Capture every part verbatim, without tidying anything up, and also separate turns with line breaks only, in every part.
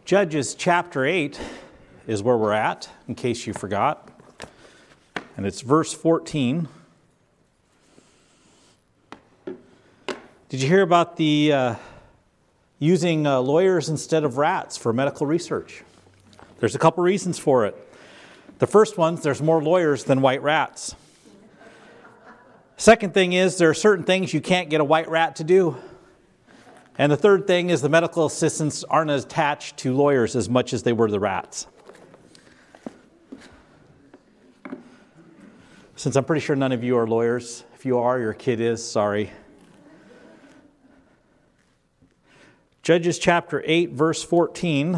Judges chapter eight is where we're at, in case you forgot. And it's verse fourteen. Did you hear about the uh, using uh, lawyers instead of rats for medical research? There's a couple reasons for it. The first one, there's more lawyers than white rats. Second thing is, there are certain things you can't get a white rat to do. And the third thing is the medical assistants aren't attached to lawyers as much as they were the rats. Since I'm pretty sure none of you are lawyers. If you are, your kid is, sorry. Judges chapter eight, verse fourteen.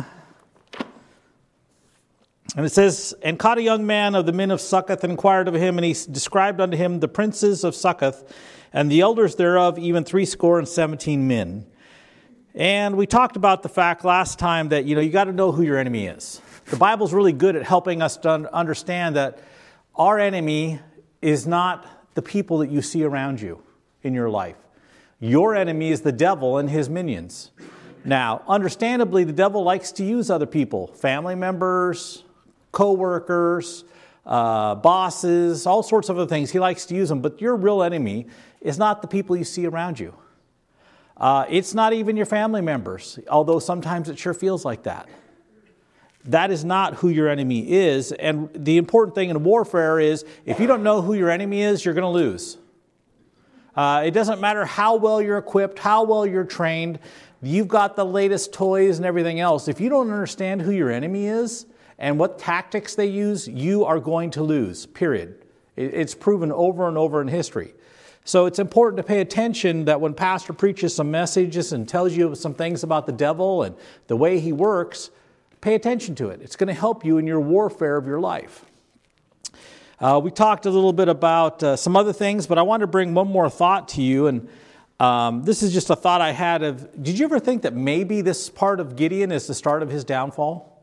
And it says, "And caught a young man of the men of Succoth, and inquired of him, and he described unto him the princes of Succoth, and the elders thereof, even threescore and seventeen men." And we talked about the fact last time that, you know, you got to know who your enemy is. The Bible's really good at helping us to understand that our enemy is not the people that you see around you in your life. Your enemy is the devil and his minions. Now, understandably, the devil likes to use other people, family members, co-workers, uh, bosses, all sorts of other things. He likes to use them. But your real enemy is not the people you see around you. Uh, it's not even your family members, although sometimes it sure feels like that. That is not who your enemy is. And the important thing in warfare is, if you don't know who your enemy is, you're going to lose. Uh, it doesn't matter how well you're equipped, how well you're trained. You've got the latest toys and everything else. If you don't understand who your enemy is and what tactics they use, you are going to lose, period. It's proven over and over in history. So it's important to pay attention that when pastor preaches some messages and tells you some things about the devil and the way he works, pay attention to it. It's going to help you in your warfare of your life. Uh, we talked a little bit about uh, some other things, but I want to bring one more thought to you. And um, this is just a thought I had of, did you ever think that maybe this part of Gideon is the start of his downfall?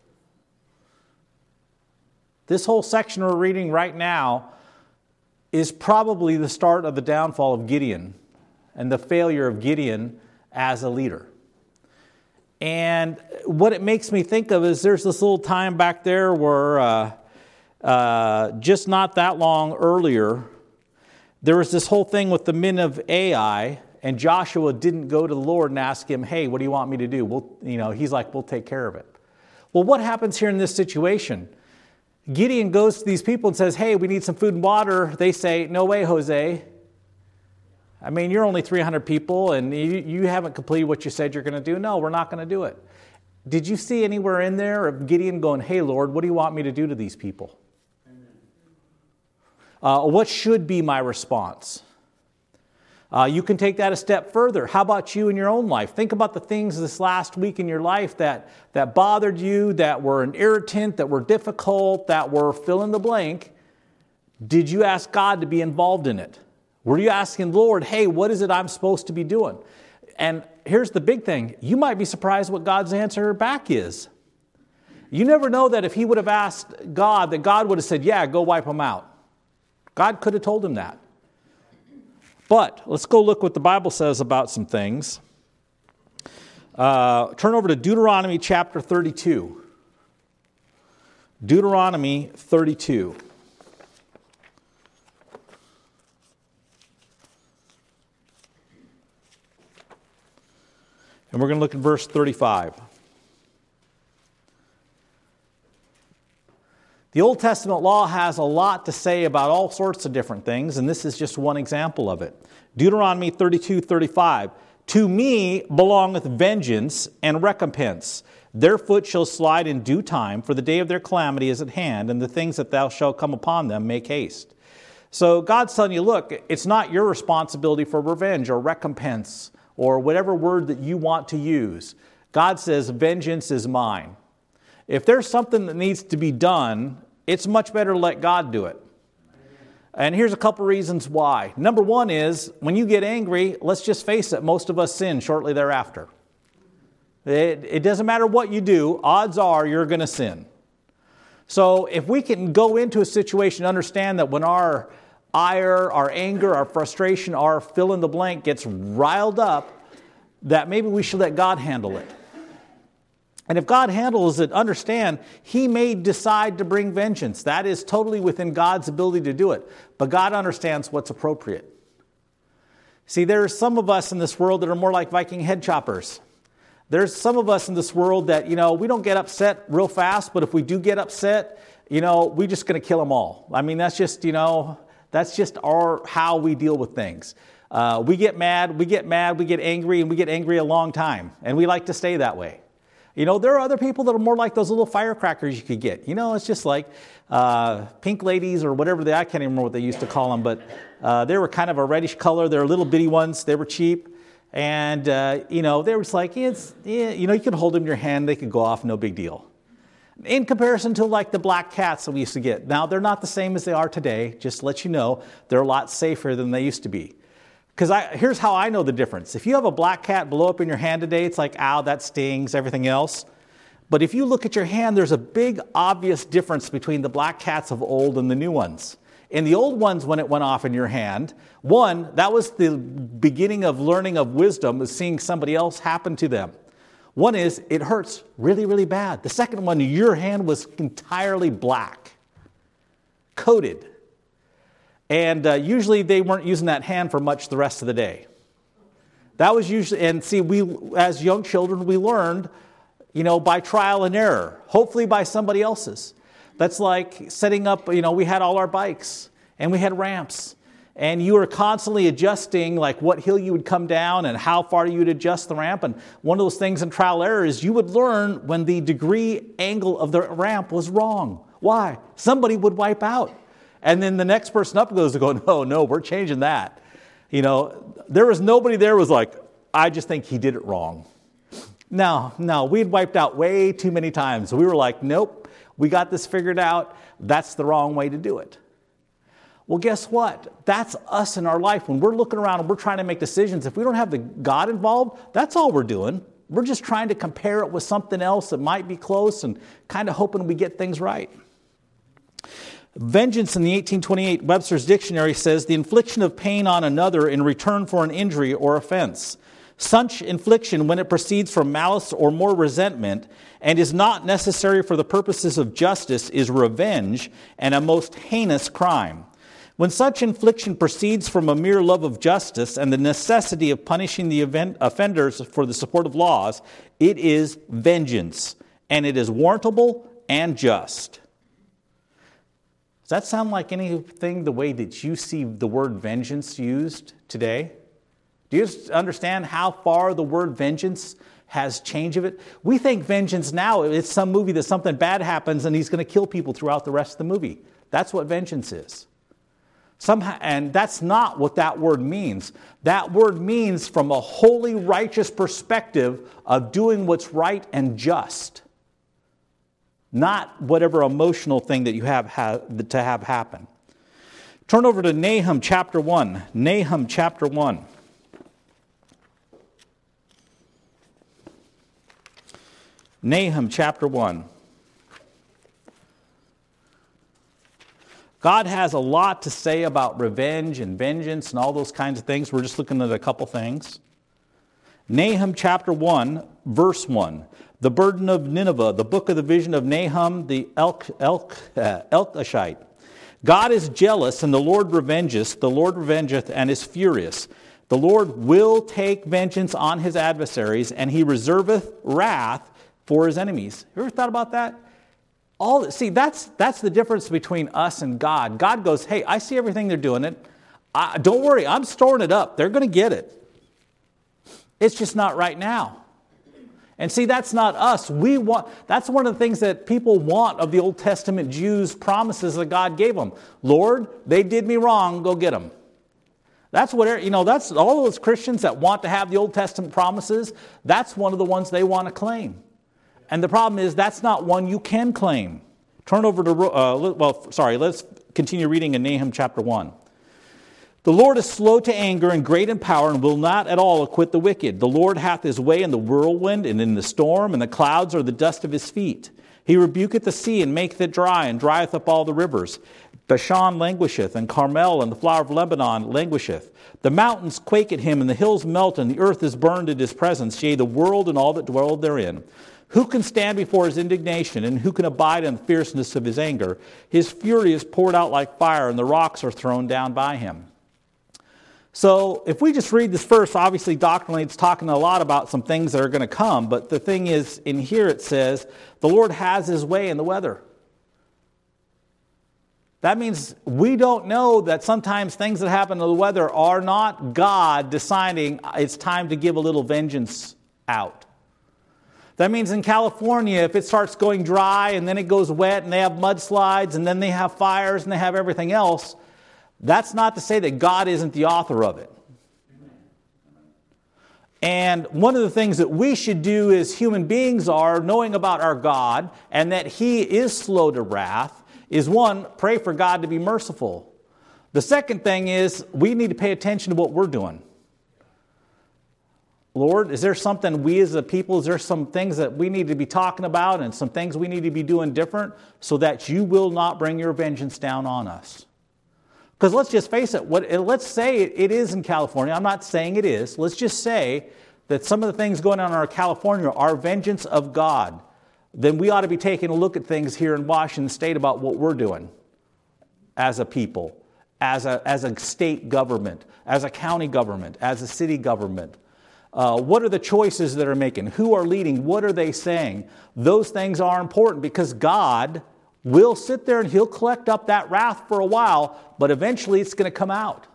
This whole section we're reading right now is probably the start of the downfall of Gideon and the failure of Gideon as a leader. And what it makes me think of is there's this little time back there where uh, uh, just not that long earlier, there was this whole thing with the men of Ai, and Joshua didn't go to the Lord and ask him, hey, what do you want me to do? We'll, you know, he's like, we'll take care of it. Well, what happens here in this situation? Gideon goes to these people and says, hey, we need some food and water. They say, no way, Jose. I mean, you're only three hundred people and you, you haven't completed what you said you're going to do. No, we're not going to do it. Did you see anywhere in there of Gideon going, hey, Lord, what do you want me to do to these people? Uh, what should be my response? Uh, you can take that a step further. How about you in your own life? Think about the things this last week in your life that, that bothered you, that were an irritant, that were difficult, that were fill in the blank. Did you ask God to be involved in it? Were you asking, Lord, hey, what is it I'm supposed to be doing? And here's the big thing. You might be surprised what God's answer back is. You never know that if he would have asked God, that God would have said, yeah, go wipe them out. God could have told him that. But let's go look what the Bible says about some things. Uh, turn over to Deuteronomy chapter thirty-two. Deuteronomy thirty-two. And we're going to look at verse thirty-five. The Old Testament law has a lot to say about all sorts of different things, and this is just one example of it. Deuteronomy thirty-two thirty-five. To me belongeth vengeance and recompense. Their foot shall slide in due time, for the day of their calamity is at hand, and the things that thou shalt come upon them make haste. So God's telling you, look, it's not your responsibility for revenge or recompense or whatever word that you want to use. God says, vengeance is mine. If there's something that needs to be done, it's much better to let God do it. And here's a couple reasons why. Number one is, when you get angry, let's just face it, most of us sin shortly thereafter. It, it doesn't matter what you do, odds are you're going to sin. So if we can go into a situation and understand that when our ire, our anger, our frustration, our fill in the blank gets riled up, that maybe we should let God handle it. And if God handles it, understand, he may decide to bring vengeance. That is totally within God's ability to do it. But God understands what's appropriate. See, there are some of us in this world that are more like Viking head choppers. There's some of us in this world that, you know, we don't get upset real fast, but if we do get upset, you know, we're just going to kill them all. I mean, that's just, you know, that's just our how we deal with things. Uh, we get mad, we get mad, we get angry, and we get angry a long time. And we like to stay that way. You know, there are other people that are more like those little firecrackers you could get. You know, it's just like uh, pink ladies or whatever they, I can't even remember what they used to call them, but uh, they were kind of a reddish color. They're little bitty ones. They were cheap. And, uh, you know, they were just like, it's, yeah, you know, you could hold them in your hand. They could go off, no big deal. In comparison to like the black cats that we used to get. Now, they're not the same as they are today. Just to let you know, they're a lot safer than they used to be. Because here's how I know the difference. If you have a black cat blow up in your hand today, it's like, ow, that stings, everything else. But if you look at your hand, there's a big, obvious difference between the black cats of old and the new ones. In the old ones, when it went off in your hand, one, that was the beginning of learning of wisdom, is seeing somebody else happen to them. One is, it hurts really, really bad. The second one, your hand was entirely black, coated. And uh, usually they weren't using that hand for much the rest of the day. That was usually, and see, we, as young children, we learned, you know, by trial and error, hopefully by somebody else's. That's like setting up, you know, we had all our bikes and we had ramps. And you were constantly adjusting like what hill you would come down and how far you would adjust the ramp. And one of those things in trial and error is you would learn when the degree angle of the ramp was wrong. Why? Somebody would wipe out. And then the next person up goes to go, no, no, we're changing that. You know, there was nobody there was like, I just think he did it wrong. No, no, we had wiped out way too many times. We were like, nope, we got this figured out. That's the wrong way to do it. Well, guess what? That's us in our life. When we're looking around and we're trying to make decisions, if we don't have the God involved, that's all we're doing. We're just trying to compare it with something else that might be close and kind of hoping we get things right. Vengeance in the eighteen twenty-eight Webster's Dictionary says the infliction of pain on another in return for an injury or offense. Such infliction, when it proceeds from malice or more resentment and is not necessary for the purposes of justice, is revenge and a most heinous crime. When such infliction proceeds from a mere love of justice and the necessity of punishing the event offenders for the support of laws, it is vengeance, and it is warrantable and just. Does that sound like anything the way that you see the word vengeance used today? Do you understand how far the word vengeance has changed of it? We think vengeance now, it's some movie that something bad happens and he's going to kill people throughout the rest of the movie. That's what vengeance is. Somehow, and that's not what that word means. That word means from a holy, righteous perspective of doing what's right and just. Not whatever emotional thing that you have, have to have happen. Turn over to Nahum chapter one. Nahum chapter one. Nahum chapter one. God has a lot to say about revenge and vengeance and all those kinds of things. We're just looking at a couple things. Nahum chapter one, verse one. The burden of Nineveh, the book of the vision of Nahum the Elk, Elk, uh, Elkashite. God is jealous, and the Lord revengeth. The Lord revengeth and is furious. The Lord will take vengeance on his adversaries, and he reserveth wrath for his enemies. You ever thought about that? All see, that's that's the difference between us and God. God goes, hey, I see everything they're doing it. I, don't worry, I'm storing it up. They're going to get it. It's just not right now. And see, that's not us. We want. That's one of the things that people want of the Old Testament Jews' promises that God gave them. Lord, they did me wrong. Go get them. That's what, you know, that's all those Christians that want to have the Old Testament promises. That's one of the ones they want to claim. And the problem is that's not one you can claim. Turn over to, uh, well, sorry, let's continue reading in Nahum chapter one. The Lord is slow to anger and great in power and will not at all acquit the wicked. The Lord hath his way in the whirlwind and in the storm, and the clouds are the dust of his feet. He rebuketh the sea and maketh it dry, and drieth up all the rivers. Bashan languisheth, and Carmel and the flower of Lebanon languisheth. The mountains quake at him, and the hills melt, and the earth is burned at his presence, yea, the world and all that dwell therein. Who can stand before his indignation, and who can abide in the fierceness of his anger? His fury is poured out like fire, and the rocks are thrown down by him. So if we just read this verse, obviously doctrinally it's talking a lot about some things that are going to come. But the thing is, in here it says, the Lord has his way in the weather. That means we don't know that sometimes things that happen to the weather are not God deciding it's time to give a little vengeance out. That means in California, if it starts going dry and then it goes wet and they have mudslides and then they have fires and they have everything else, that's not to say that God isn't the author of it. And one of the things that we should do as human beings are, knowing about our God and that he is slow to wrath, is one, pray for God to be merciful. The second thing is we need to pay attention to what we're doing. Lord, is there something we as a people, is there some things that we need to be talking about and some things we need to be doing different so that you will not bring your vengeance down on us? Because let's just face it, what, let's say it is in California. I'm not saying it is. Let's just say that some of the things going on in our California are vengeance of God. Then we ought to be taking a look at things here in Washington State about what we're doing as a people, as a, as a state government, as a county government, as a city government. Uh, what are the choices that are making? Who are leading? What are they saying? Those things are important because God will sit there and he'll collect up that wrath for a while, but eventually it's going to come out.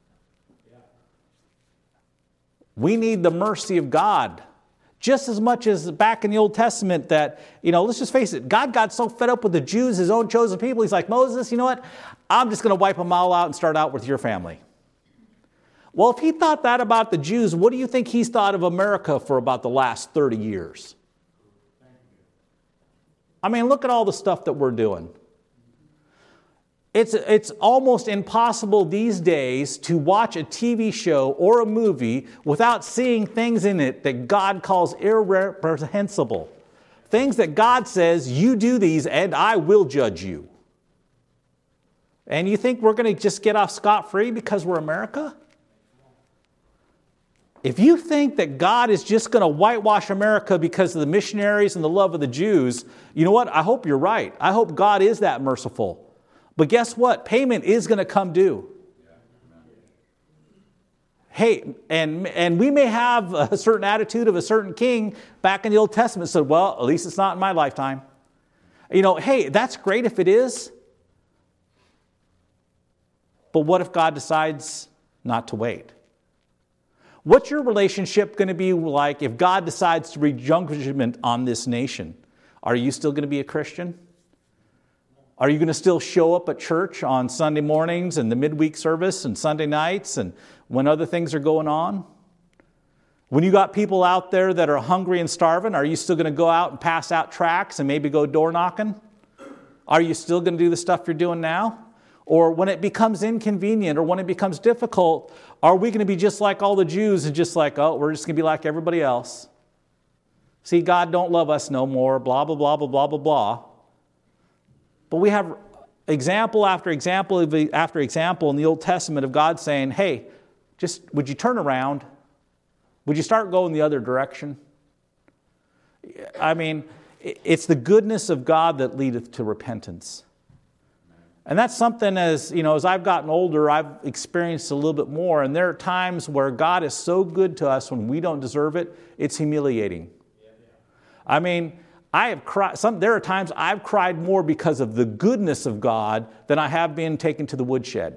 We need the mercy of God. Just as much as back in the Old Testament that, you know, let's just face it, God got so fed up with the Jews, his own chosen people, he's like, Moses, you know what? I'm just going to wipe them all out and start out with your family. Well, if he thought that about the Jews, what do you think he's thought of America for about the last thirty years? I mean, look at all the stuff that we're doing. It's, it's almost impossible these days to watch a T V show or a movie without seeing things in it that God calls irreprehensible. Things that God says, you do these and I will judge you. And you think we're going to just get off scot-free because we're America? If you think that God is just going to whitewash America because of the missionaries and the love of the Jews, you know what? I hope you're right. I hope God is that merciful. But guess what? Payment is going to come due. Hey, and, and we may have a certain attitude of a certain king back in the Old Testament said, well, at least it's not in my lifetime. You know, hey, that's great if it is. But what if God decides not to wait? What's your relationship going to be like if God decides to bring judgment on this nation? Are you still going to be a Christian? Are you going to still show up at church on Sunday mornings and the midweek service and Sunday nights and when other things are going on? When you got people out there that are hungry and starving, are you still going to go out and pass out tracts and maybe go door knocking? Are you still going to do the stuff you're doing now? Or when it becomes inconvenient or when it becomes difficult, are we going to be just like all the Jews and just like, oh, we're just going to be like everybody else? See, God don't love us no more, blah, blah, blah, blah, blah, blah, blah. But we have example after example after example in the Old Testament of God saying, hey, just would you turn around? Would you start going the other direction? I mean, it's the goodness of God that leadeth to repentance. And that's something as, you know, as I've gotten older, I've experienced a little bit more. And there are times where God is so good to us when we don't deserve it, it's humiliating. I mean, I have cried, some, there are times I've cried more because of the goodness of God than I have been taken to the woodshed.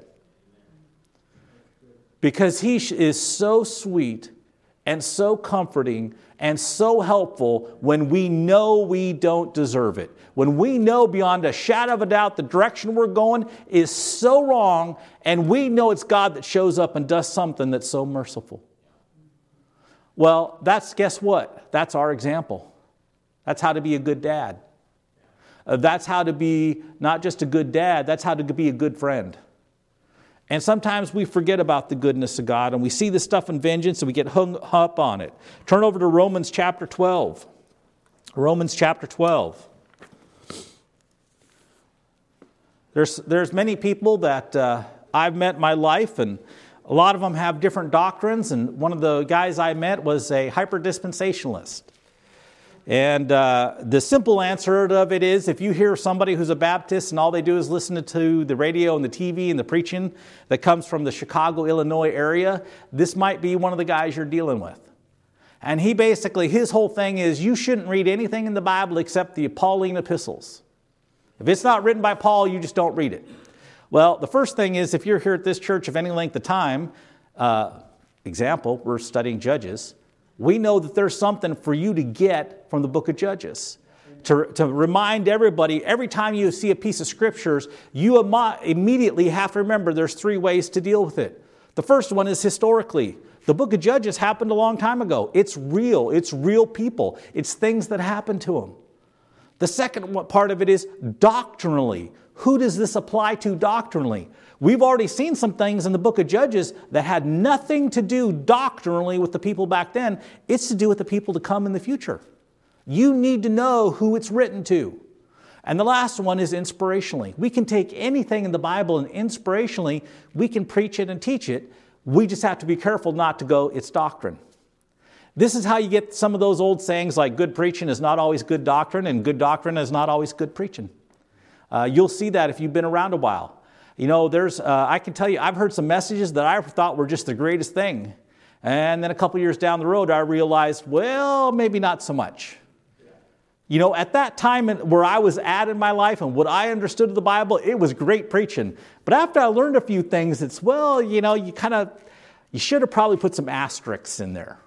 Because He is so sweet and so comforting and so helpful when we know we don't deserve it. When we know beyond a shadow of a doubt the direction we're going is so wrong, and we know it's God that shows up and does something that's so merciful. Well, that's, guess what? That's our example. That's how to be a good dad. Uh, that's how to be not just a good dad, that's how to be a good friend. And sometimes we forget about the goodness of God and we see this stuff in vengeance and we get hung up on it. Turn over to Romans chapter twelve. Romans chapter twelve. There's, there's many people that uh, I've met in my life, and a lot of them have different doctrines. And one of the guys I met was a hyper-dispensationalist. And uh, the simple answer of it is, if you hear somebody who's a Baptist and all they do is listen to the radio and the T V and the preaching that comes from the Chicago, Illinois area, this might be one of the guys you're dealing with. And he basically, his whole thing is, you shouldn't read anything in the Bible except the Pauline epistles. If it's not written by Paul, you just don't read it. Well, the first thing is, if you're here at this church of any length of time, uh, example, we're studying Judges, we know that there's something for you to get from the book of Judges. To, to remind everybody, every time you see a piece of scriptures, you im- immediately have to remember there's three ways to deal with it. The first one is historically. The book of Judges happened a long time ago. It's real. It's real people. It's things that happened to them. The second part of it is doctrinally. Who does this apply to doctrinally? We've already seen some things in the book of Judges that had nothing to do doctrinally with the people back then. It's to do with the people to come in the future. You need to know who it's written to. And the last one is inspirationally. We can take anything in the Bible and inspirationally, we can preach it and teach it. We just have to be careful not to go, it's doctrine. This is how you get some of those old sayings like good preaching is not always good doctrine and good doctrine is not always good preaching. Uh, you'll see that if you've been around a while. You know, there's, uh, I can tell you, I've heard some messages that I thought were just the greatest thing. And then a couple years down the road, I realized, well, maybe not so much. You know, at that time where I was at in my life and what I understood of the Bible, it was great preaching. But after I learned a few things, it's, well, you know, you kind of, you should have probably put some asterisks in there.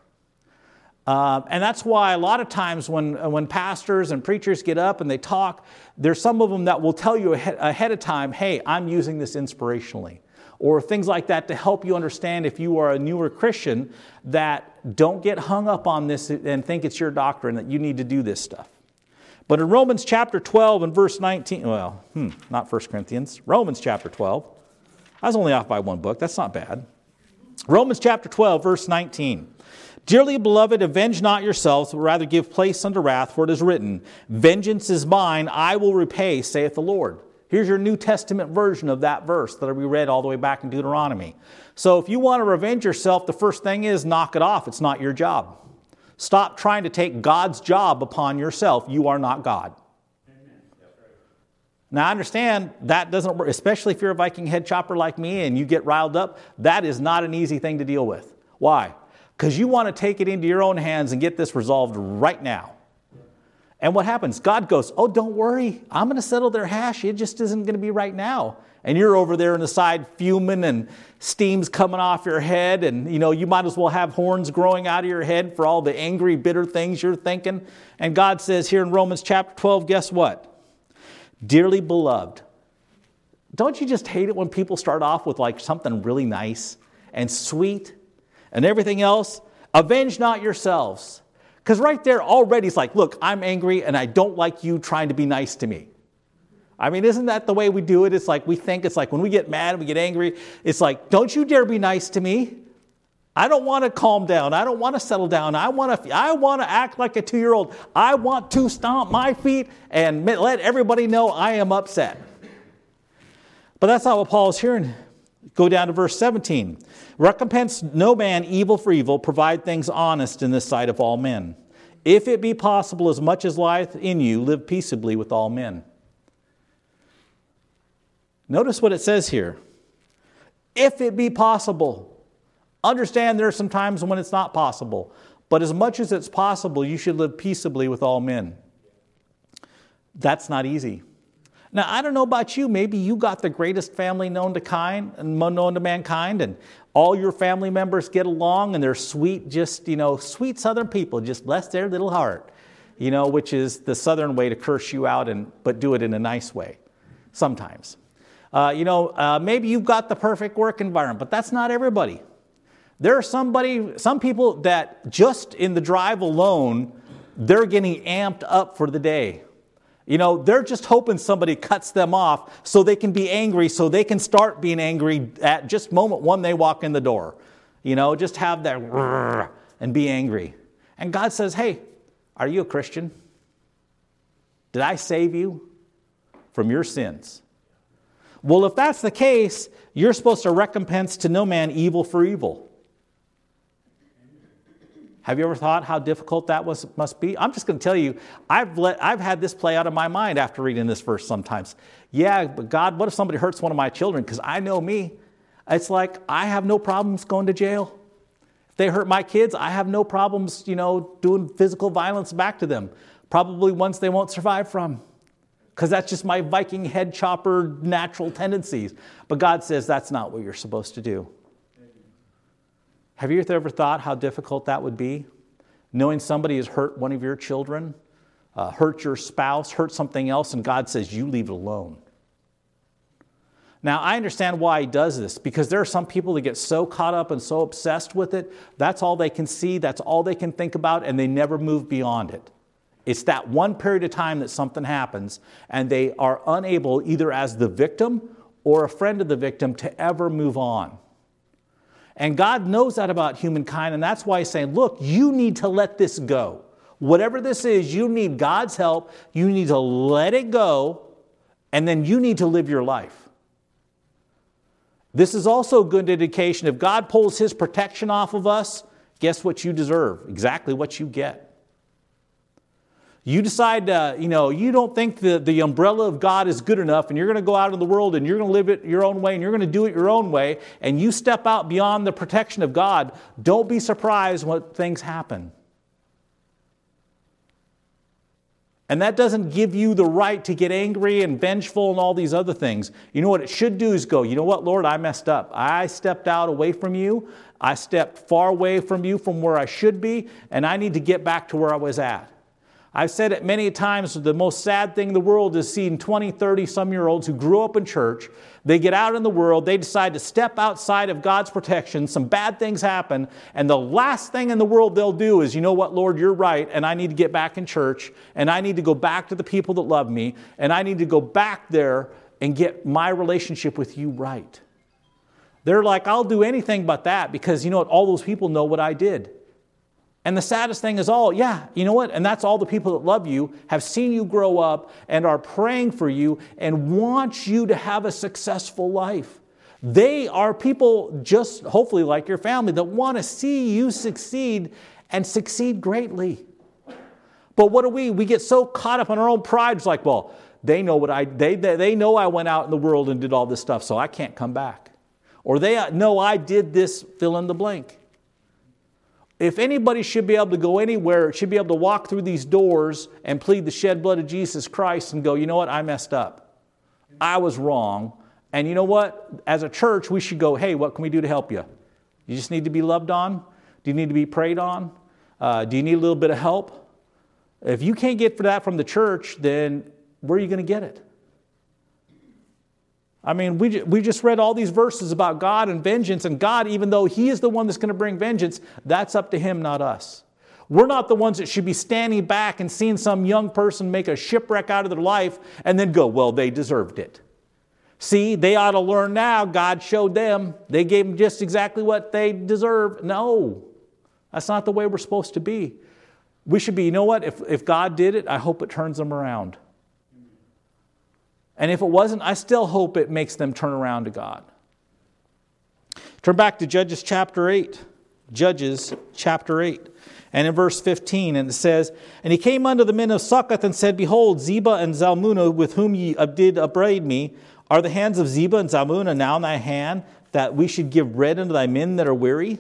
Uh, and that's why a lot of times when, when pastors and preachers get up and they talk, there's some of them that will tell you ahead, ahead of time, hey, I'm using this inspirationally. Or things like that to help you understand if you are a newer Christian that don't get hung up on this and think it's your doctrine that you need to do this stuff. But in Romans chapter twelve and verse nineteen, well, hmm, not First Corinthians, Romans chapter twelve. I was only off by one book. That's not bad. Romans chapter twelve, verse nineteen. Dearly beloved, avenge not yourselves, but rather give place unto wrath, for it is written, vengeance is mine, I will repay, saith the Lord. Here's your New Testament version of that verse that we read all the way back in Deuteronomy. So if you want to revenge yourself, the first thing is knock it off. It's not your job. Stop trying to take God's job upon yourself. You are not God. Amen. Now, I understand that doesn't work, especially if you're a Viking head chopper like me and you get riled up. That is not an easy thing to deal with. Why? Because you want to take it into your own hands and get this resolved right now. And what happens? God goes, oh, don't worry. I'm going to settle their hash. It just isn't going to be right now. And you're over there on the side fuming and steam's coming off your head. And, you know, you might as well have horns growing out of your head for all the angry, bitter things you're thinking. And God says here in Romans chapter twelve, guess what? Dearly beloved. Don't you just hate it when people start off with like something really nice and sweet and everything else? Avenge not yourselves. Because right there already it's like, look, I'm angry and I don't like you trying to be nice to me. I mean, isn't that the way we do it? It's like we think it's like when we get mad and we get angry, it's like, don't you dare be nice to me. I don't want to calm down. I don't want to settle down. I want to I want to act like a two-year-old. I want to stomp my feet and let everybody know I am upset. But that's not what Paul is hearing. Go down to verse seventeen. Recompense no man evil for evil, provide things honest in the sight of all men. If it be possible, as much as lieth in you, live peaceably with all men. Notice what it says here. If it be possible. Understand there are some times when it's not possible. But as much as it's possible, you should live peaceably with all men. That's not easy. Now, I don't know about you. Maybe you got the greatest family known to kind and known to mankind, and all your family members get along, and they're sweet, just, you know, sweet Southern people. Just bless their little heart, you know, which is the Southern way to curse you out, and but do it in a nice way sometimes. Uh, you know, uh, maybe you've got the perfect work environment, but that's not everybody. There are somebody, some people that just in the drive alone, they're getting amped up for the day. You know, they're just hoping somebody cuts them off so they can be angry, so they can start being angry at just moment one they walk in the door. You know, just have that and be angry. And God says, hey, are you a Christian? Did I save you from your sins? Well, if that's the case, you're supposed to recompense to no man evil for evil. Have you ever thought how difficult that was must be? I'm just going to tell you, I've let I've had this play out of my mind after reading this verse sometimes. Yeah, but God, what if somebody hurts one of my children? Because I know me. It's like I have no problems going to jail. If they hurt my kids, I have no problems, you know, doing physical violence back to them. Probably ones they won't survive from. Because that's just my Viking head chopper natural tendencies. But God says that's not what you're supposed to do. Have you ever thought how difficult that would be? Knowing somebody has hurt one of your children, uh, hurt your spouse, hurt something else, and God says, you leave it alone. Now, I understand why he does this, because there are some people that get so caught up and so obsessed with it, that's all they can see, that's all they can think about, and they never move beyond it. It's that one period of time that something happens, and they are unable, either as the victim or a friend of the victim, to ever move on. And God knows that about humankind, and that's why he's saying, look, you need to let this go. Whatever this is, you need God's help. You need to let it go, and then you need to live your life. This is also a good indication. If God pulls his protection off of us, guess what you deserve? Exactly what you get. You decide, uh, you know, you don't think the, the umbrella of God is good enough, and you're going to go out in the world and you're going to live it your own way, and you're going to do it your own way, and you step out beyond the protection of God, don't be surprised when things happen. And that doesn't give you the right to get angry and vengeful and all these other things. You know what it should do is go, you know what, Lord, I messed up. I stepped out away from you. I stepped far away from you from where I should be, and I need to get back to where I was at. I've said it many times, the most sad thing in the world is seeing twenty, thirty some year olds who grew up in church. They get out in the world, they decide to step outside of God's protection, some bad things happen, and the last thing in the world they'll do is, you know what, Lord, you're right, and I need to get back in church, and I need to go back to the people that love me, and I need to go back there and get my relationship with you right. They're like, I'll do anything but that, because you know what, all those people know what I did. And the saddest thing is all, yeah, you know what? And that's all the people that love you, have seen you grow up and are praying for you and want you to have a successful life. They are people just hopefully like your family that want to see you succeed and succeed greatly. But what do we? We get so caught up in our own pride. It's like, well, they know what I, they, they know I went out in the world and did all this stuff, so I can't come back. Or they know I did this, fill in the blank. If anybody should be able to go anywhere, should be able to walk through these doors and plead the shed blood of Jesus Christ and go, you know what, I messed up. I was wrong. And you know what? As a church, we should go, hey, what can we do to help you? You just need to be loved on? Do you need to be prayed on? Uh, do you need a little bit of help? If you can't get that from the church, then where are you going to get it? I mean, we, we just read all these verses about God and vengeance, and God, even though he is the one that's going to bring vengeance, that's up to him, not us. We're not the ones that should be standing back and seeing some young person make a shipwreck out of their life and then go, well, they deserved it. See, they ought to learn now. God showed them. They gave them just exactly what they deserve. No, that's not the way we're supposed to be. We should be, you know what, if, if God did it, I hope it turns them around. And if it wasn't, I still hope it makes them turn around to God. Turn back to Judges chapter eight. Judges chapter eight. And in verse fifteen, and it says, And he came unto the men of Succoth and said, Behold, Zebah and Zalmunna, with whom ye did upbraid me, are the hands of Zebah and Zalmunna now in thy hand, that we should give bread unto thy men that are weary?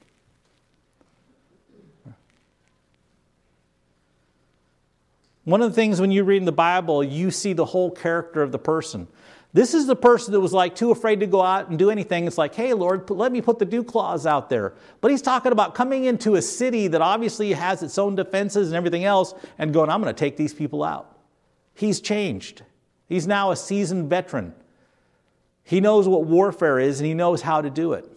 One of the things when you read in the Bible, you see the whole character of the person. This is the person that was like too afraid to go out and do anything. It's like, hey, Lord, let me put the dew claws out there. But he's talking about coming into a city that obviously has its own defenses and everything else and going, I'm going to take these people out. He's changed. He's now a seasoned veteran. He knows what warfare is and he knows how to do it.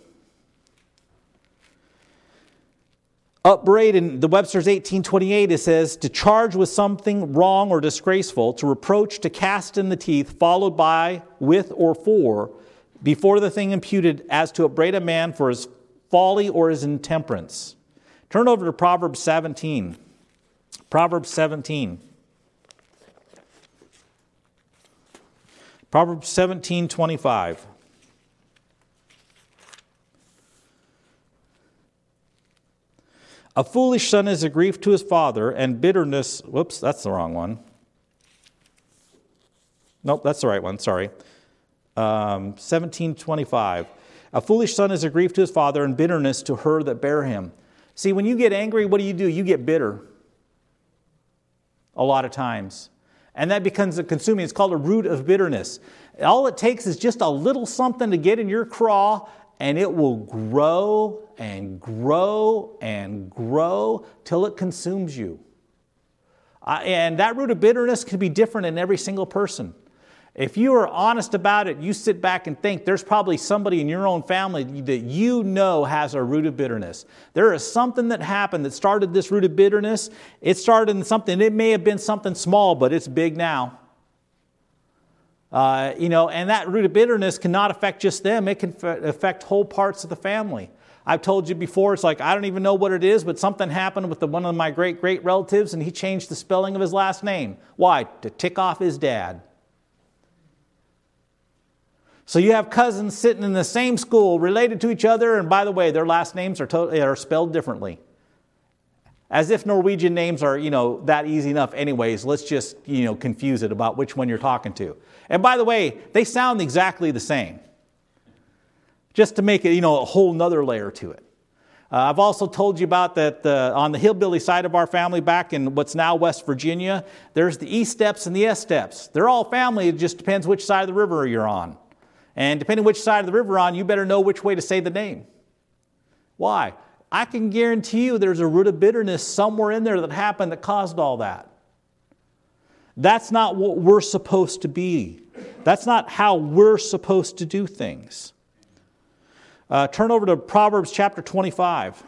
Upbraid in the Webster's eighteen twenty-eight, it says, to charge with something wrong or disgraceful, to reproach, to cast in the teeth, followed by, with, or for, before the thing imputed, as to upbraid a man for his folly or his intemperance. Turn over to Proverbs seventeen. Proverbs seventeen. Proverbs seventeen twenty-five. A foolish son is a grief to his father, and bitterness, whoops, that's the wrong one. Nope, that's the right one, sorry. Um, seventeen twenty-five. A foolish son is a grief to his father, and bitterness to her that bare him. See, when you get angry, what do you do? You get bitter. A lot of times. And that becomes a consuming. It's called a root of bitterness. All it takes is just a little something to get in your craw, and it will grow and grow and grow till it consumes you. Uh, and that root of bitterness can be different in every single person. If you are honest about it, you sit back and think there's probably somebody in your own family that you know has a root of bitterness. There is something that happened that started this root of bitterness. It started in something, it may have been something small, but it's big now. Uh, you know, and that root of bitterness cannot affect just them. It can affect whole parts of the family. I've told you before, it's like, I don't even know what it is, but something happened with the, one of my great-great relatives, and he changed the spelling of his last name. Why? To tick off his dad. So you have cousins sitting in the same school, related to each other, and by the way, their last names are totally are spelled differently. As if Norwegian names are, you know, that easy enough anyways. Let's just, you know, confuse it about which one you're talking to. And by the way, they sound exactly the same. Just to make it, you know, a whole nother layer to it. Uh, I've also told you about that uh, on the hillbilly side of our family back in what's now West Virginia, there's the E steps and the S steps. They're all family. It just depends which side of the river you're on. And depending which side of the river you're on, you better know which way to say the name. Why? I can guarantee you there's a root of bitterness somewhere in there that happened that caused all that. That's not what we're supposed to be. That's not how we're supposed to do things. Uh, turn over to Proverbs chapter twenty-five.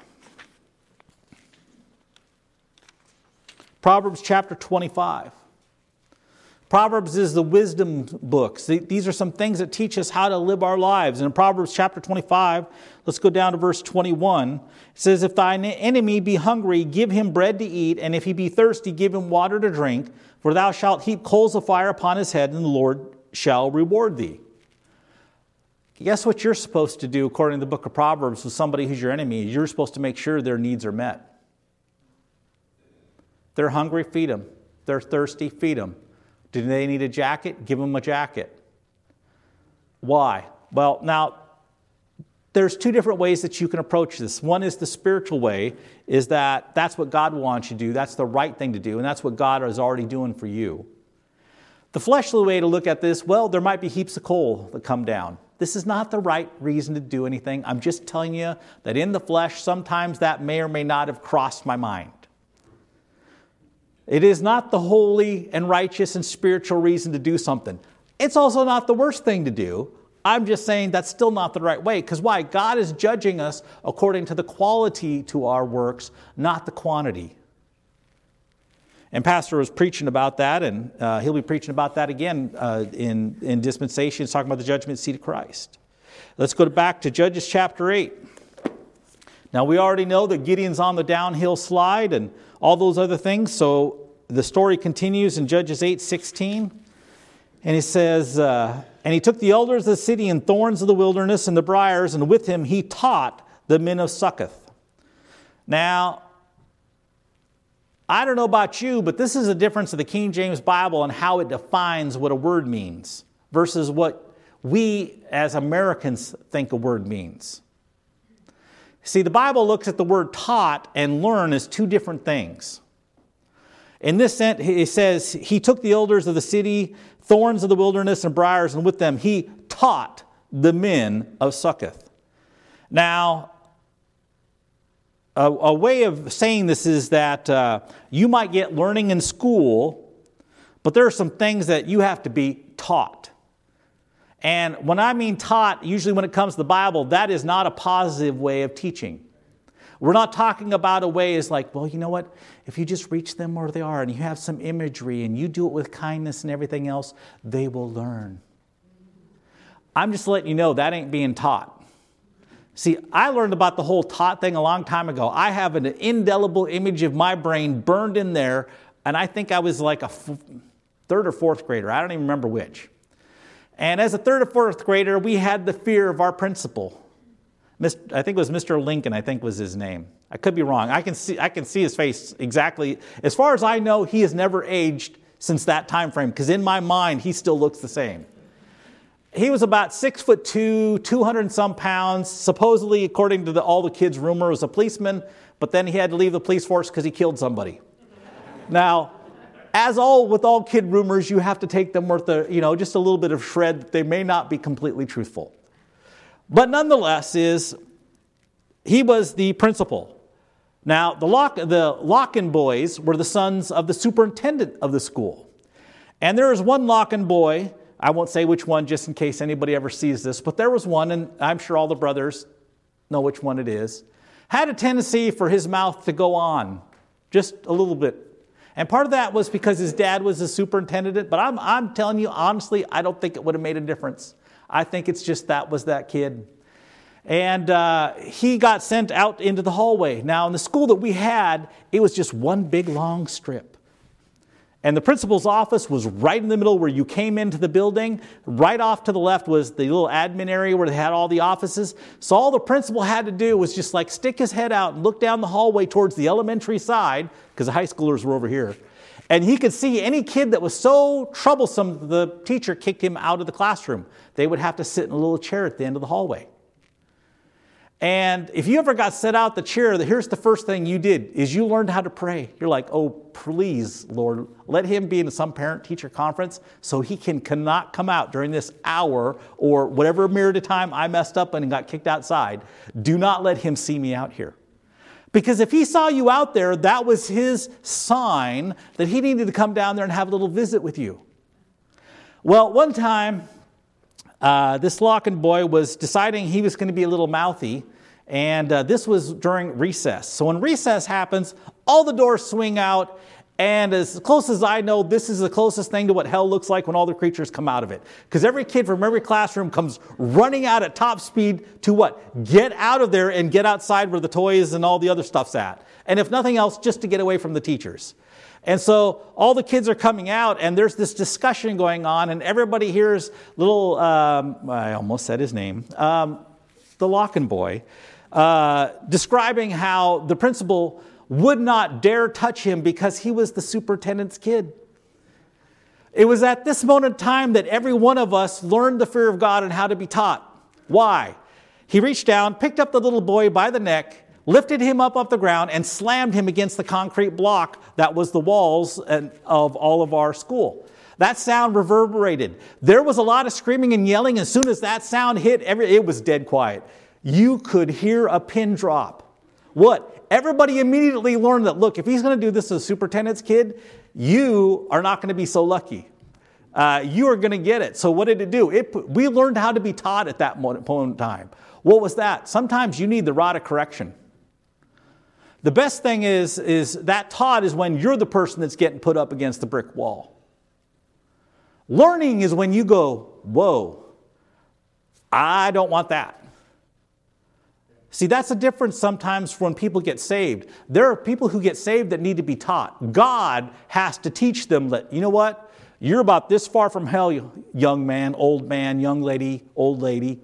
Proverbs chapter twenty-five. Proverbs is the wisdom books. These are some things that teach us how to live our lives. And in Proverbs chapter twenty-five, let's go down to verse twenty-one. It says, if thine enemy be hungry, give him bread to eat, and if he be thirsty, give him water to drink. For thou shalt heap coals of fire upon his head, and the Lord shall reward thee. Guess what you're supposed to do according to the book of Proverbs with somebody who's your enemy? You're supposed to make sure their needs are met. They're hungry, feed them. They're thirsty, feed them. Do they need a jacket? Give them a jacket. Why? Well, now, there's two different ways that you can approach this. One is the spiritual way, is that that's what God wants you to do. That's the right thing to do, and that's what God is already doing for you. The fleshly way to look at this, well, there might be heaps of coal that come down. This is not the right reason to do anything. I'm just telling you that in the flesh, sometimes that may or may not have crossed my mind. It is not the holy and righteous and spiritual reason to do something. It's also not the worst thing to do. I'm just saying that's still not the right way. Because why? God is judging us according to the quality to our works, not the quantity. And Pastor was preaching about that, and uh, he'll be preaching about that again uh, in, in dispensation. He's talking about the judgment seat of Christ. Let's go back to Judges chapter eight. Now, we already know that Gideon's on the downhill slide and all those other things. So the story continues in Judges eight sixteen. And he says, uh, and he took the elders of the city and thorns of the wilderness and the briars, and with him he taught the men of Succoth. Now, I don't know about you, but this is a difference of the King James Bible and how it defines what a word means versus what we as Americans think a word means. See, the Bible looks at the word taught and learn as two different things. In this sense, it says, he took the elders of the city, thorns of the wilderness and briars, and with them he taught the men of Succoth. Now, a, a way of saying this is that uh, you might get learning in school, but there are some things that you have to be taught. And when I mean taught, usually when it comes to the Bible, that is not a positive way of teaching. We're not talking about a way as like, well, you know what? If you just reach them where they are and you have some imagery and you do it with kindness and everything else, they will learn. I'm just letting you know that ain't being taught. See, I learned about the whole taught thing a long time ago. I have an indelible image of my brain burned in there, and I think I was like a f- third or fourth grader. I don't even remember which. And as a third or fourth grader, we had the fear of our principal. I think it was Mister Lincoln, I think was his name. I could be wrong. I can see I can see his face exactly. As far as I know, he has never aged since that time frame, because in my mind, he still looks the same. He was about six foot two, two hundred and some pounds. Supposedly, according to the, all the kids' rumor, was a policeman, but then he had to leave the police force because he killed somebody. Now, as all with all kid rumors, you have to take them with a, you know, just a little bit of shred that they may not be completely truthful. But nonetheless, is he was the principal. Now, the, Lock, the Locken boys were the sons of the superintendent of the school. And there was one Locken boy, I won't say which one just in case anybody ever sees this, but there was one, and I'm sure all the brothers know which one it is, had a tendency for his mouth to go on just a little bit. And part of that was because his dad was the superintendent, but I'm, I'm telling you, honestly, I don't think it would have made a difference. I think it's just that was that kid. And uh, he got sent out into the hallway. Now, in the school that we had, it was just one big long strip. And the principal's office was right in the middle where you came into the building. Right off to the left was the little admin area where they had all the offices. So all the principal had to do was just like stick his head out and look down the hallway towards the elementary side, because the high schoolers were over here. And he could see any kid that was so troublesome, the teacher kicked him out of the classroom. They would have to sit in a little chair at the end of the hallway. And if you ever got set out the chair, here's the first thing you did, is you learned how to pray. You're like, oh, please, Lord, let him be in some parent-teacher conference so he can cannot come out during this hour or whatever period of time I messed up and got kicked outside. Do not let him see me out here. Because if he saw you out there, that was his sign that he needed to come down there and have a little visit with you. Well, one time, Uh, this Locken boy was deciding he was going to be a little mouthy, and uh, this was during recess. So when recess happens, all the doors swing out, and as close as I know, this is the closest thing to what hell looks like when all the creatures come out of it. Because every kid from every classroom comes running out at top speed to what? Get out of there and get outside where the toys and all the other stuff's at. And if nothing else, just to get away from the teachers. And so all the kids are coming out, and there's this discussion going on, and everybody hears little, um, I almost said his name, um, the Locken boy, uh, describing how the principal would not dare touch him because he was the superintendent's kid. It was at this moment in time that every one of us learned the fear of God and how to be taught. Why? He reached down, picked up the little boy by the neck, lifted him up off the ground, and slammed him against the concrete block that was the walls of all of our school. That sound reverberated. There was a lot of screaming and yelling. As soon as that sound hit, every, it was dead quiet. You could hear a pin drop. What? Everybody immediately learned that, look, if he's going to do this as a superintendent's kid, you are not going to be so lucky. Uh, you are going to get it. So what did it do? It, we learned how to be taught at that moment in time. What was that? Sometimes you need the rod of correction. The best thing is, is that taught is when you're the person that's getting put up against the brick wall. Learning is when you go, whoa, I don't want that. See, that's the difference sometimes when people get saved. There are people who get saved that need to be taught. God has to teach them that, you know what? You're about this far from hell, young man, old man, young lady, old lady.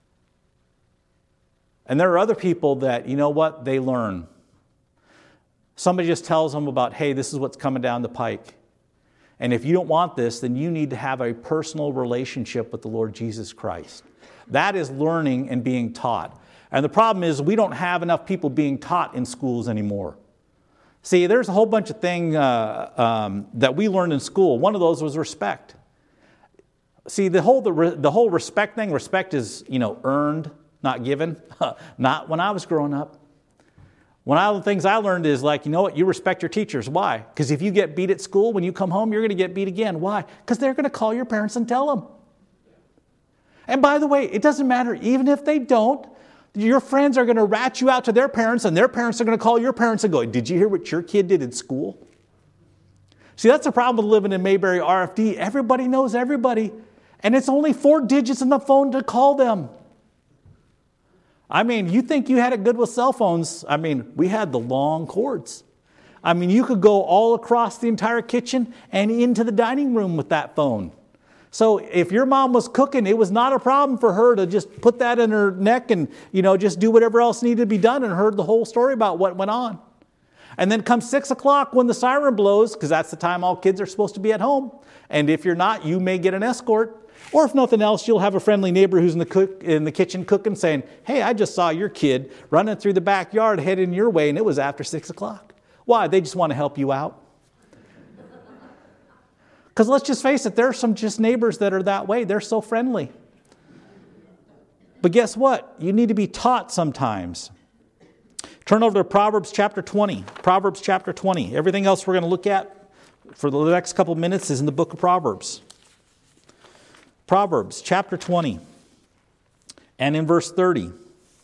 And there are other people that, you know what? They learn. Somebody just tells them about, hey, this is what's coming down the pike. And if you don't want this, then you need to have a personal relationship with the Lord Jesus Christ. That is learning and being taught. And the problem is we don't have enough people being taught in schools anymore. See, there's a whole bunch of things uh, um, that we learned in school. One of those was respect. See, the whole the, re, the whole respect thing, respect is, you know, earned, not given. Not when I was growing up. One of the things I learned is like, you know what, you respect your teachers. Why? Because if you get beat at school, when you come home, you're going to get beat again. Why? Because they're going to call your parents and tell them. And by the way, it doesn't matter. Even if they don't, your friends are going to rat you out to their parents, and their parents are going to call your parents and go, did you hear what your kid did in school? See, that's the problem with living in Mayberry R F D. Everybody knows everybody. And it's only four digits in the phone to call them. I mean, you think you had it good with cell phones. I mean, we had the long cords. I mean, you could go all across the entire kitchen and into the dining room with that phone. So if your mom was cooking, it was not a problem for her to just put that in her neck and, you know, just do whatever else needed to be done and heard the whole story about what went on. And then come six o'clock when the siren blows, because that's the time all kids are supposed to be at home. And if you're not, you may get an escort. Or if nothing else, you'll have a friendly neighbor who's in the cook, in the kitchen cooking saying, hey, I just saw your kid running through the backyard heading your way and it was after six o'clock. Why? They just want to help you out. Because let's just face it, there are some just neighbors that are that way. They're so friendly. But guess what? You need to be taught sometimes. Turn over to Proverbs chapter twenty. Proverbs chapter twenty. Everything else we're going to look at for the next couple of minutes is in the book of Proverbs. Proverbs chapter twenty. And in verse thirty.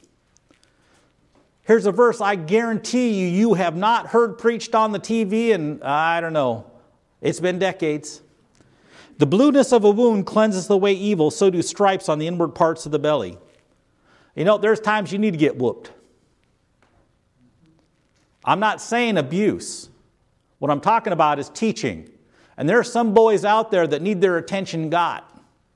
Here's a verse I guarantee you you have not heard preached on the T V in, I don't know, it's been decades. The blueness of a wound cleanses away evil, so do stripes on the inward parts of the belly. You know, there's times you need to get whooped. I'm not saying abuse. What I'm talking about is teaching. And there are some boys out there that need their attention got.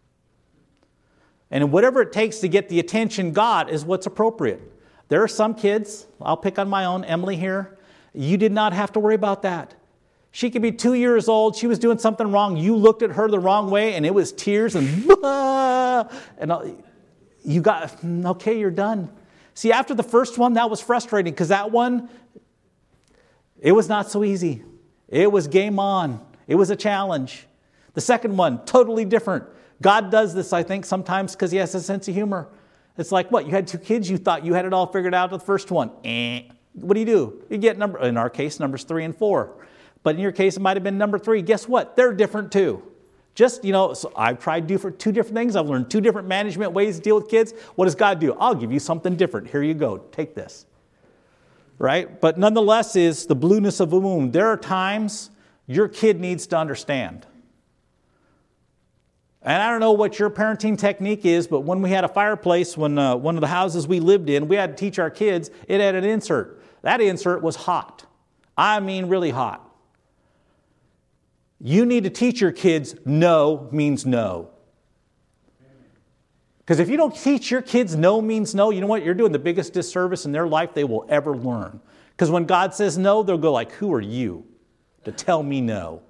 And whatever it takes to get the attention got is what's appropriate. There are some kids, I'll pick on my own, Emily here, you did not have to worry about that. She could be two years old, she was doing something wrong, you looked at her the wrong way and it was tears and and you got, okay, you're done. See, after the first one, that was frustrating because that one, it was not so easy. It was game on. It was a challenge. The second one, totally different. God does this, I think, sometimes because he has a sense of humor. It's like, what, you had two kids, you thought you had it all figured out with the first one. Eh. What do you do? You get, number, in our case, numbers three and four. But in your case, it might have been number three. Guess what? They're different too. Just, you know, so I've tried different, two different things. I've learned two different management ways to deal with kids. What does God do? I'll give you something different. Here you go. Take this. Right? But nonetheless is the blueness of a wound. There are times your kid needs to understand. And I don't know what your parenting technique is, but when we had a fireplace, when uh, one of the houses we lived in, we had to teach our kids, it had an insert. That insert was hot. I mean really hot. You need to teach your kids no means no. Because if you don't teach your kids no means no, you know what? You're doing the biggest disservice in their life they will ever learn. Because when God says no, they'll go like, who are you to tell me no?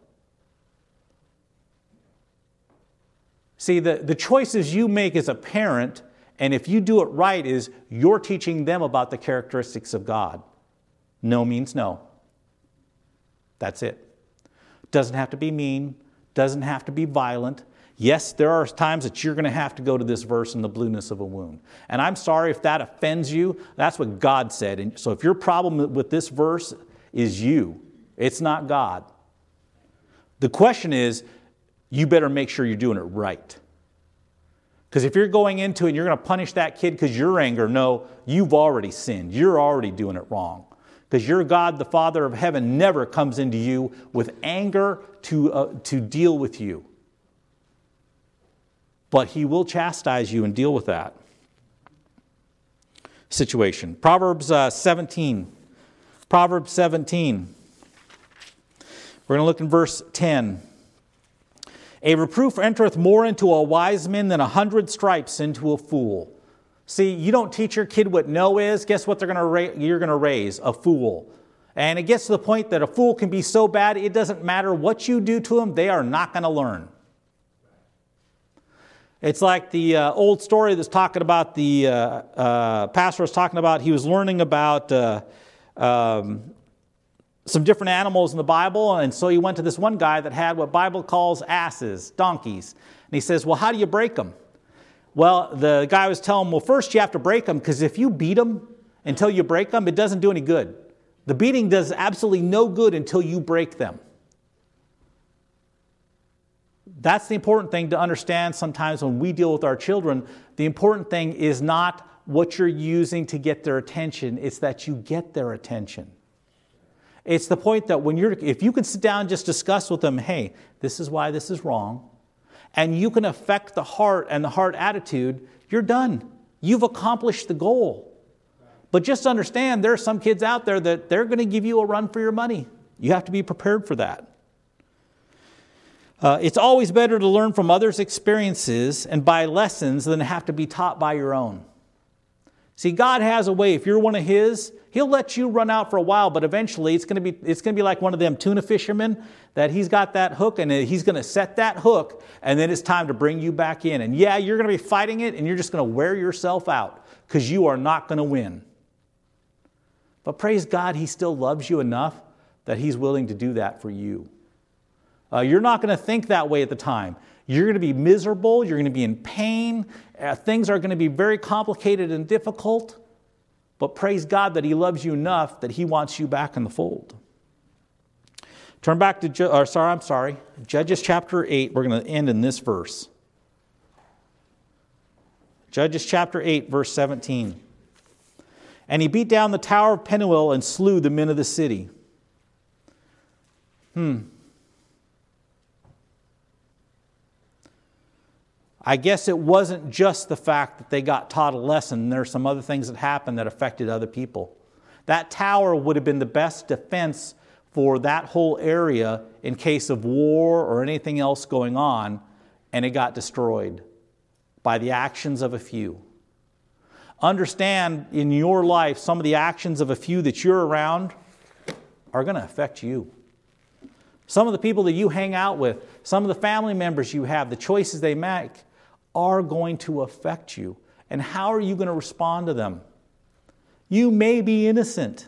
See, the, the choices you make as a parent, and if you do it right, is you're teaching them about the characteristics of God. No means no. That's it. Doesn't have to be mean. Doesn't have to be violent. Yes, there are times that you're going to have to go to this verse in the blueness of a wound. And I'm sorry if that offends you. That's what God said. And so if your problem with this verse is you, it's not God. The question is, you better make sure you're doing it right. Because if you're going into it and you're going to punish that kid because your anger, no, you've already sinned. You're already doing it wrong. Because your God, the Father of heaven, never comes into you with anger to, uh, to deal with you. But he will chastise you and deal with that situation. Proverbs uh, seventeen. Proverbs seventeen. We're going to look in verse ten. A reproof entereth more into a wise man than a hundred stripes into a fool. See, you don't teach your kid what no is. Guess what they're going to ra- you're going to raise? A fool. And it gets to the point that a fool can be so bad, it doesn't matter what you do to them, they are not going to learn. It's like the uh, old story that's talking about the uh, uh, pastor was talking about, he was learning about uh, um, some different animals in the Bible, and so he went to this one guy that had what Bible calls asses, donkeys. And he says, well, how do you break them? Well, the guy was telling him, well, first you have to break them, because if you beat them until you break them, it doesn't do any good. The beating does absolutely no good until you break them. That's the important thing to understand sometimes when we deal with our children. The important thing is not what you're using to get their attention. It's that you get their attention. It's the point that when you're, if you can sit down and just discuss with them, hey, this is why this is wrong, and you can affect the heart and the heart attitude, you're done. You've accomplished the goal. But just understand, there are some kids out there that they're going to give you a run for your money. You have to be prepared for that. Uh, it's always better to learn from others' experiences and by lessons than have to be taught by your own. See, God has a way. If you're one of His, He'll let you run out for a while, but eventually it's going to be it's going to be like one of them tuna fishermen that He's got that hook and He's going to set that hook, and then it's time to bring you back in. And yeah, you're going to be fighting it, and you're just going to wear yourself out because you are not going to win. But praise God, He still loves you enough that He's willing to do that for you. Uh, you're not going to think that way at the time. You're going to be miserable. You're going to be in pain. Uh, things are going to be very complicated and difficult. But praise God that He loves you enough that He wants you back in the fold. Turn back to, or sorry, I'm sorry, Judges chapter eight. We're going to end in this verse. Judges chapter eight, verse seventeen. And he beat down the tower of Penuel and slew the men of the city. Hmm. I guess it wasn't just the fact that they got taught a lesson. There are some other things that happened that affected other people. That tower would have been the best defense for that whole area in case of war or anything else going on, and it got destroyed by the actions of a few. Understand in your life, some of the actions of a few that you're around are going to affect you. Some of the people that you hang out with, some of the family members you have, the choices they make are going to affect you. And how are you going to respond to them? You may be innocent,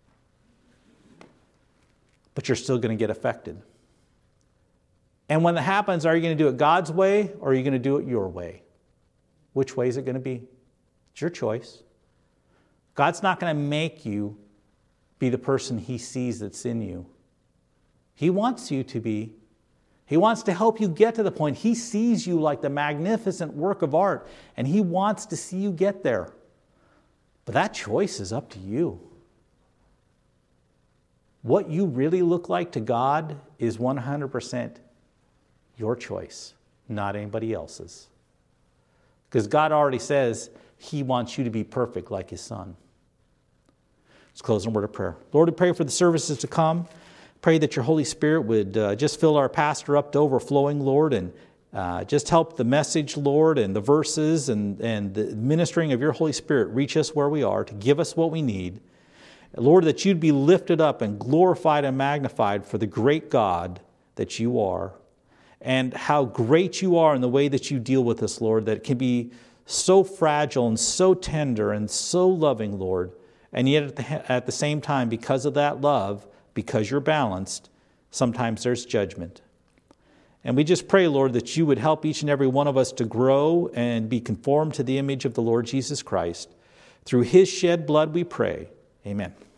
but you're still going to get affected. And when that happens, are you going to do it God's way or are you going to do it your way? Which way is it going to be? It's your choice. God's not going to make you be the person He sees that's in you. He wants you to be. He wants to help you get to the point. He sees you like the magnificent work of art, and He wants to see you get there. But that choice is up to you. What you really look like to God is one hundred percent your choice, not anybody else's. Because God already says He wants you to be perfect like His Son. Let's close in a word of prayer. Lord, we pray for the services to come. Pray that your Holy Spirit would uh, just fill our pastor up to overflowing, Lord, and uh, just help the message, Lord, and the verses and, and the ministering of your Holy Spirit reach us where we are to give us what we need. Lord, that you'd be lifted up and glorified and magnified for the great God that you are, and how great you are in the way that you deal with us, Lord, that it can be so fragile and so tender and so loving, Lord, and yet at the, at the same time, because of that love, because you're balanced, sometimes there's judgment. And we just pray, Lord, that you would help each and every one of us to grow and be conformed to the image of the Lord Jesus Christ. Through His shed blood we pray. Amen.